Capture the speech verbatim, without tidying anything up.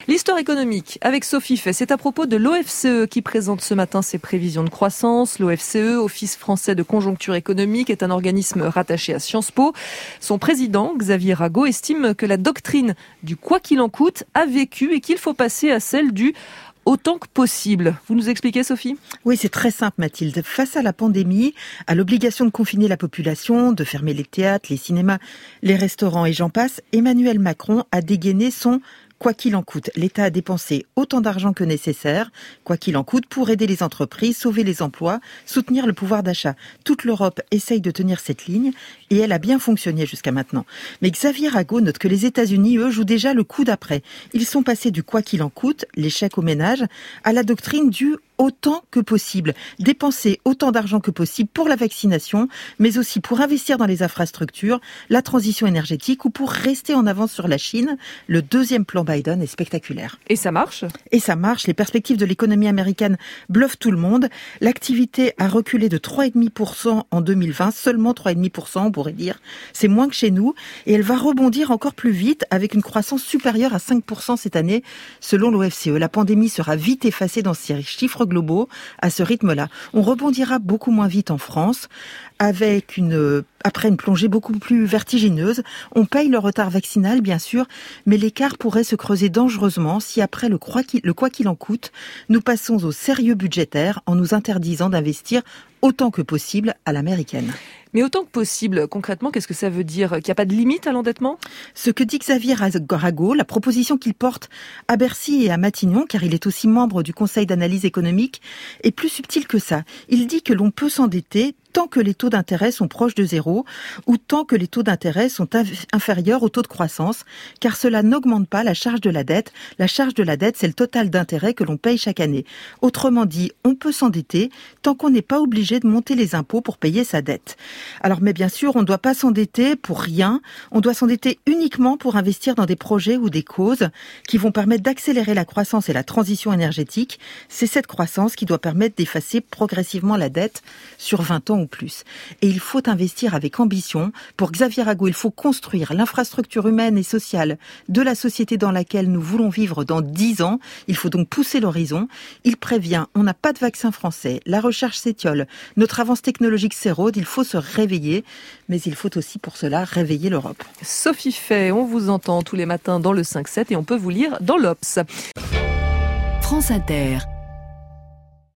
L'histoire économique avec Sophie Fay, c'est à propos de l'O F C E qui présente ce matin ses prévisions de croissance. L'O F C E, Office français de conjoncture économique, est un organisme rattaché à Sciences Po. Son président, Xavier Rago, estime que la doctrine du quoi qu'il en coûte a vécu et qu'il faut passer à celle du autant que possible. Vous nous expliquez, Sophie ? Oui, c'est très simple, Mathilde. Face à la pandémie, à l'obligation de confiner la population, de fermer les théâtres, les cinémas, les restaurants et j'en passe, Emmanuel Macron a dégainé son quoi qu'il en coûte. L'État a dépensé autant d'argent que nécessaire, quoi qu'il en coûte, pour aider les entreprises, sauver les emplois, soutenir le pouvoir d'achat. Toute l'Europe essaye de tenir cette ligne et elle a bien fonctionné jusqu'à maintenant. Mais Xavier Rago note que les États-Unis, eux, jouent déjà le coup d'après. Ils sont passés du quoi qu'il en coûte, l'échec aux ménages, à la doctrine du autant que possible. Dépenser autant d'argent que possible pour la vaccination, mais aussi pour investir dans les infrastructures, la transition énergétique ou pour rester en avance sur la Chine. Le deuxième plan Biden est spectaculaire. Et ça marche ? Et ça marche. Les perspectives de l'économie américaine bluffent tout le monde. L'activité a reculé de trois virgule cinq pour cent en deux mille vingt, seulement trois virgule cinq pour cent, on pourrait dire. C'est moins que chez nous. Et elle va rebondir encore plus vite avec une croissance supérieure à cinq pour cent cette année, selon l'O F C E. La pandémie sera vite effacée dans ces chiffres globaux à ce rythme-là. On rebondira beaucoup moins vite en France, avec une, après une plongée beaucoup plus vertigineuse. On paye le retard vaccinal, bien sûr, mais l'écart pourrait se creuser dangereusement si après le quoi qu'il, le quoi qu'il en coûte, nous passons au sérieux budgétaire en nous interdisant d'investir autant que possible à l'américaine. Mais autant que possible, concrètement, qu'est-ce que ça veut dire ? Qu'il n'y a pas de limite à l'endettement ? Ce que dit Xavier Rago, la proposition qu'il porte à Bercy et à Matignon, car il est aussi membre du Conseil d'analyse économique, est plus subtil que ça. Il dit que l'on peut s'endetter tant que les taux d'intérêt sont proches de zéro ou tant que les taux d'intérêt sont inférieurs au taux de croissance, car cela n'augmente pas la charge de la dette. La charge de la dette, c'est le total d'intérêt que l'on paye chaque année. Autrement dit, on peut s'endetter tant qu'on n'est pas obligé de monter les impôts pour payer sa dette. Alors, mais bien sûr, on ne doit pas s'endetter pour rien. On doit s'endetter uniquement pour investir dans des projets ou des causes qui vont permettre d'accélérer la croissance et la transition énergétique. C'est cette croissance qui doit permettre d'effacer progressivement la dette sur vingt ans ou plus. Et il faut investir avec ambition. Pour Xavier Rago, il faut construire l'infrastructure humaine et sociale de la société dans laquelle nous voulons vivre dans dix ans. Il faut donc pousser l'horizon. Il prévient, on n'a pas de vaccin français, la recherche s'étiole, notre avance technologique s'érode, il faut se réveiller, mais il faut aussi pour cela réveiller l'Europe. Sophie Fay, on vous entend tous les matins dans le cinq sept et on peut vous lire dans l'Obs. France Inter.